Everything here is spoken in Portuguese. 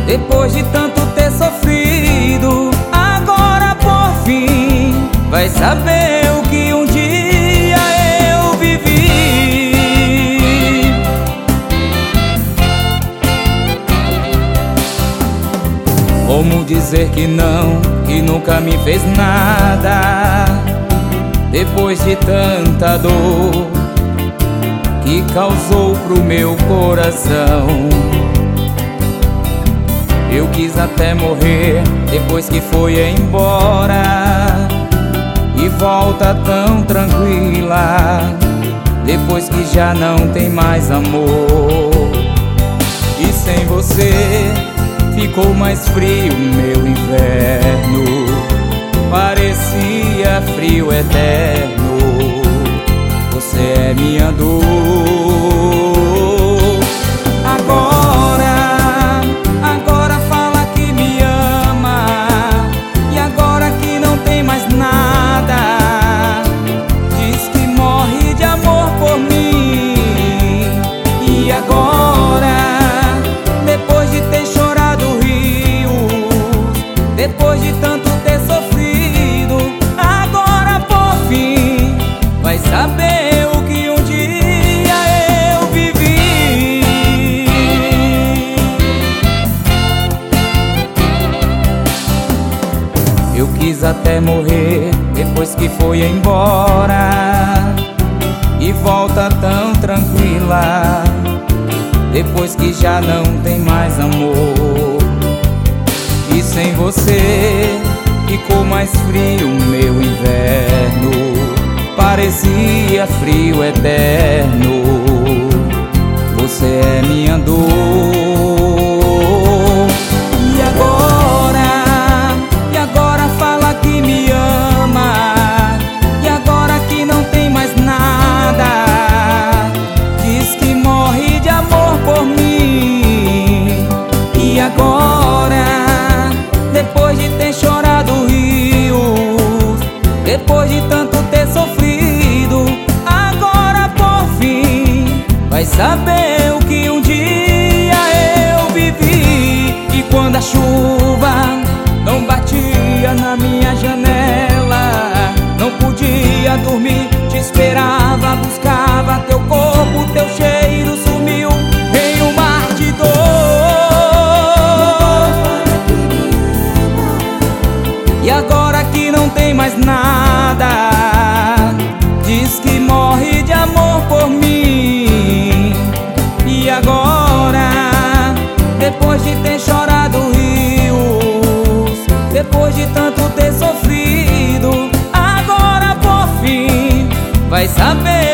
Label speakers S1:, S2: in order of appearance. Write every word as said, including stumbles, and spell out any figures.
S1: depois de tanto ter sofrido, agora por fim vai saber o que um dia eu vivi. Como dizer que não, que nunca me fez nada, depois de tanta dor que causou pro meu coração? Eu quis até morrer depois que foi embora, e volta tão tranquila depois que já não tem mais amor. E sem você ficou mais frio meu inverno, parecia frio eterno. Você é minha dor. Agora, agora fala que me ama, e agora que não tem mais nada, diz que morre de amor por mim. E agora, depois de ter chorado rios, depois de tanto ter sofrido, agora por fim vai saber o que um dia eu vivi. Eu quis até morrer depois que foi embora, e volta tão tranquila depois que já não tem mais amor. E sem você ficou mais frio meu inverno, parecia frio eterno. Você é minha dor. E agora, e agora fala que me ama, e agora que não tem mais nada, diz que morre de amor por mim. E agora, depois de ter chorado rios, depois de tanto ter sofrido, agora por fim vai saber o que um dia eu vivi. E quando a chuva não batia na minha janela, não podia dormir, te esperava, buscava teu corpo, teu cheiro sumiu em um mar de dor. E agora que não tem mais nada, diz que morre de amor por mim. E agora, depois de ter chorado rios, depois de tanto ter sofrido, agora por fim vai saber